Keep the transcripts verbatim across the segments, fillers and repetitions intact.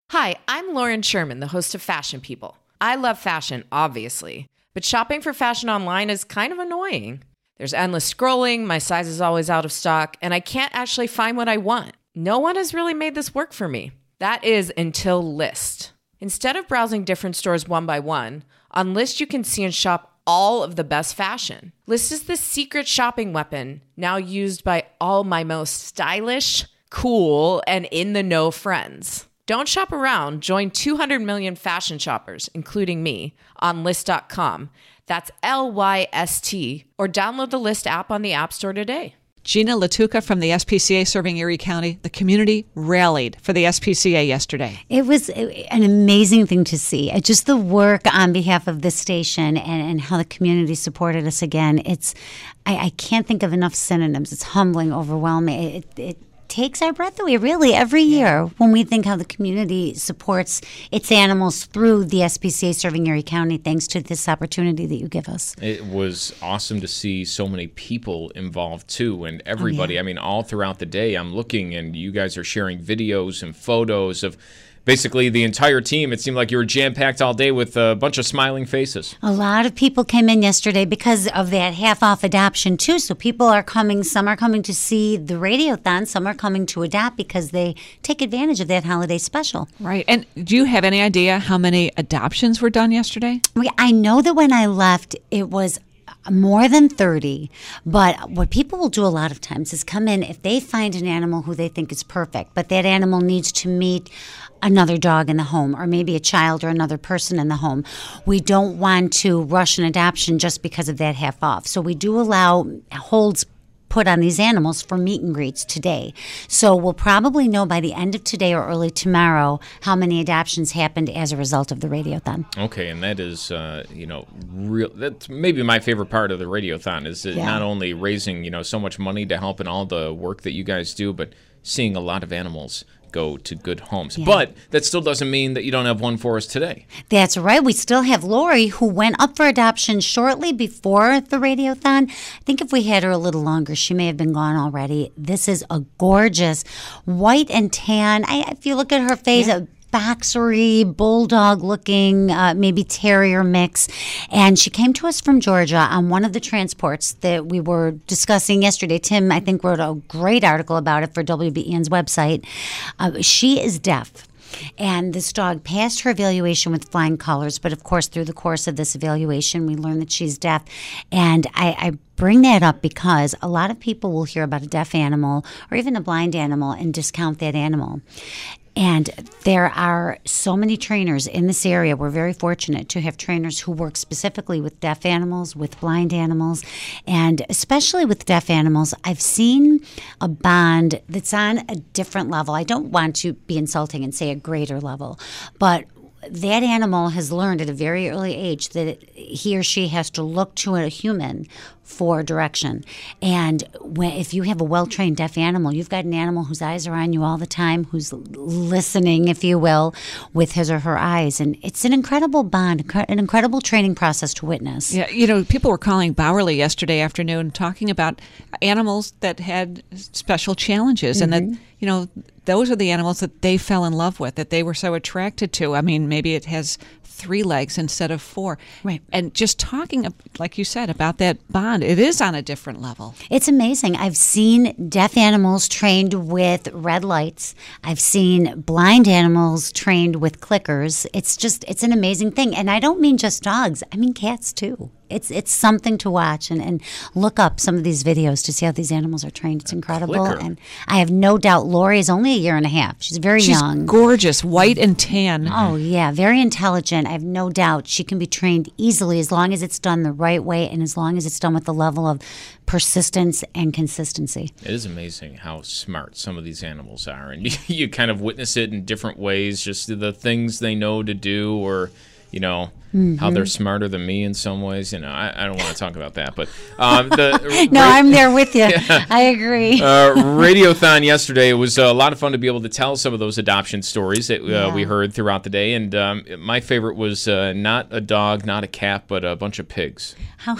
Hi, I'm Lauren Sherman, the host of Fashion People. I love fashion, obviously, but shopping for fashion online is kind of annoying. There's endless scrolling, my size is always out of stock, and I can't actually find what I want. No one has really made this work for me. That is until Lyst. Instead of browsing different stores one by one, on Lyst you can see and shop all of the best fashion. Lyst is the secret shopping weapon, now used by all my most stylish, cool, and in-the-know friends. Don't shop around. Join two hundred million fashion shoppers, including me, on Lyst dot com. That's L Y S T. Or download the Lyst app on the App Store today. Gina Latuca from the S P C A serving Erie County. The community rallied for the S P C A yesterday. It was an amazing thing to see. Just the work on behalf of the station and, and how the community supported us again. It's I, I can't think of enough synonyms. It's humbling, overwhelming. It, it takes our breath away, really, every year when we think how the community supports its animals through the S P C A serving Erie County, thanks to this opportunity that you give us. It was awesome to see so many people involved, too, and everybody. Oh, yeah. I mean, all throughout the day, I'm looking, and you guys are sharing videos and photos of basically the entire team. It seemed like you were jam-packed all day with a bunch of smiling faces. A lot of people came in yesterday because of that half-off adoption, too. So people are coming. Some are coming to see the Radiothon. Some are coming to adopt because they take advantage of that holiday special. Right. And do you have any idea how many adoptions were done yesterday? I know that when I left, it was more than thirty, but what people will do a lot of times is come in if they find an animal who they think is perfect, but that animal needs to meet another dog in the home or maybe a child or another person in the home. We don't want to rush an adoption just because of that half off. So we do allow holds put on these animals for meet and greets today. So we'll probably know by the end of today or early tomorrow how many adoptions happened as a result of the Radiothon. Okay, and that is, uh, you know, real. That's maybe my favorite part of the Radiothon is that Yeah. not only raising, you know, so much money to help in all the work that you guys do, but seeing a lot of animals go to good homes. Yeah. But that still doesn't mean that you don't have one for us today. That's right. We still have Lori, who went up for adoption shortly before the Radiothon. I think if we had her a little longer, she may have been gone already. This is a gorgeous white and tan. I, if you look at her face, yeah. a boxery, bulldog-looking, uh, maybe terrier mix. And she came to us from Georgia on one of the transports that we were discussing yesterday. Tim, I think, wrote a great article about it for W B E N's website. Uh, she is deaf. And this dog passed her evaluation with flying colors, but of course, through the course of this evaluation, we learned that she's deaf. And I, I bring that up because a lot of people will hear about a deaf animal or even a blind animal and discount that animal. And there are so many trainers in this area. We're very fortunate to have trainers who work specifically with deaf animals, with blind animals, and especially with deaf animals. I've seen a bond that's on a different level. I don't want to be insulting and say a greater level, but that animal has learned at a very early age that it, he or she has to look to a human for direction. And when, if you have a well-trained deaf animal, you've got an animal whose eyes are on you all the time, who's listening, if you will, with his or her eyes. And it's an incredible bond, an incredible training process to witness. Yeah, you know, people were calling Bowerly yesterday afternoon talking about animals that had special challenges, mm-hmm. and that, you know, those are the animals that they fell in love with, that they were so attracted to. I mean, maybe it has three legs instead of four. Right. And just talking, like you said, about that bond, it is on a different level. It's amazing. I've seen deaf animals trained with red lights. I've seen blind animals trained with clickers. It's just, it's an amazing thing. And I don't mean just dogs. I mean cats, too. It's it's something to watch and, and look up some of these videos to see how these animals are trained. It's incredible. Clicker. And I have no doubt Lori is only a year and a half. She's very She's young. Gorgeous, white and tan. Oh, yeah, very intelligent. I have no doubt she can be trained easily as long as it's done the right way and as long as it's done with the level of persistence and consistency. It is amazing how smart some of these animals are. And you, you kind of witness it in different ways, just the things they know to do, or, you know, mm-hmm. how they're smarter than me in some ways. You know, I, I don't want to talk about that. But um, the No, ra- I'm there with you. Yeah. I agree. uh, Radiothon yesterday, it was a lot of fun to be able to tell some of those adoption stories that uh, Yeah. we heard throughout the day. And um, my favorite was uh, not a dog, not a cat, but a bunch of pigs. How...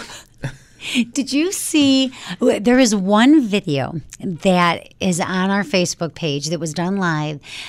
Did you see, there is one video that is on our Facebook page that was done live.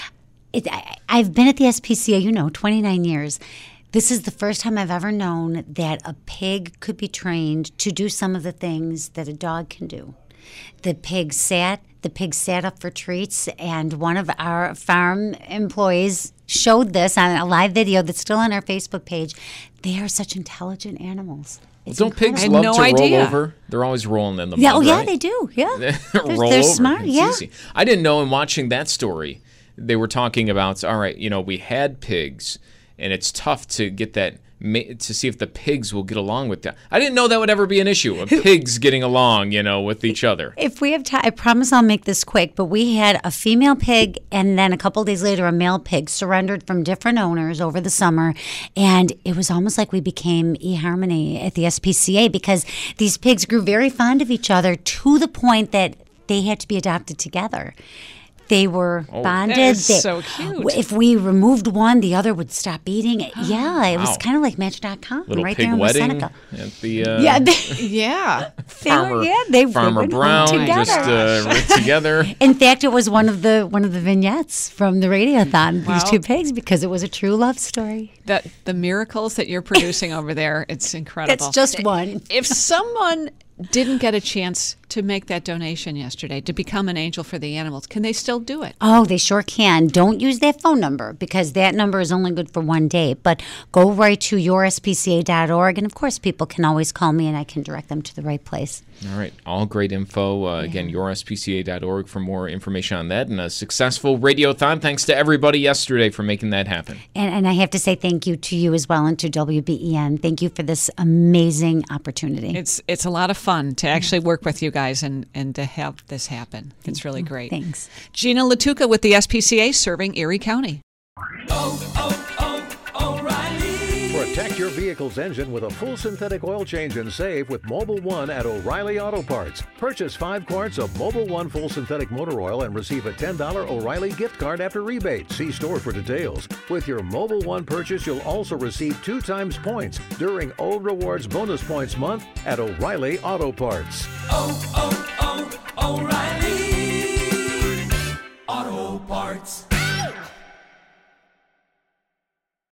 it, I, I've been at the S P C A, you know, twenty-nine years. This is the first time I've ever known that a pig could be trained to do some of the things that a dog can do. The pig sat, the pig sat up for treats, and one of our farm employees showed this on a live video that's still on our Facebook page. They are such intelligent animals. Well, don't incredible. pigs I had love no to idea. roll over? They're always rolling in the Yeah, mud, oh yeah, right? they do. Yeah, they're, roll they're over. smart. It's yeah, easy. I didn't know in watching that story, they were talking about, all right, you know, we had pigs, and it's tough to get that, to see if the pigs will get along with that. I didn't know that would ever be an issue, of pigs getting along, you know, with each other. If we have time, I promise I'll make this quick, but we had a female pig and then a couple days later a male pig surrendered from different owners over the summer, and it was almost like we became eHarmony at the S P C A because these pigs grew very fond of each other to the point that they had to be adopted together. They were Oh. bonded. That is They- so cute. If we removed one, the other would stop eating. Yeah, it Wow. was kind of like Match dot com Little right pig there in wedding Seneca. at the uh, Yeah, they, Yeah. they were- Farmer, yeah, they they Farmer went home Brown together. just uh, right together. In fact, it was one of the one of the vignettes from the Radiothon. Wow. These two pigs, because it was a true love story. That the miracles that you're producing over there, it's incredible. That's just one. If someone didn't get a chance to make that donation yesterday to become an angel for the animals, can they still do it? Oh, they sure can. Don't use that phone number because that number is only good for one day. But go right to your S P C A dot org, and of course, people can always call me, and I can direct them to the right place. All right, all great info. Uh, again, your S P C A dot org for more information on that and a successful Radiothon. Thanks to everybody yesterday for making that happen. And, and I have to say thank you to you as well and to W B E N. Thank you for this amazing opportunity. It's it's a lot of fun to actually work with you guys and, and to have this happen. It's really great. Thanks. Gina Latuca with the S P C A serving Erie County. Protect your vehicle's engine with a full synthetic oil change and save with Mobil one at O'Reilly Auto Parts. Purchase five quarts of Mobil one full synthetic motor oil and receive a ten dollars O'Reilly gift card after rebate. See store for details. With your Mobil one purchase, you'll also receive two times points during O Rewards Bonus Points Month at O'Reilly Auto Parts. Oh,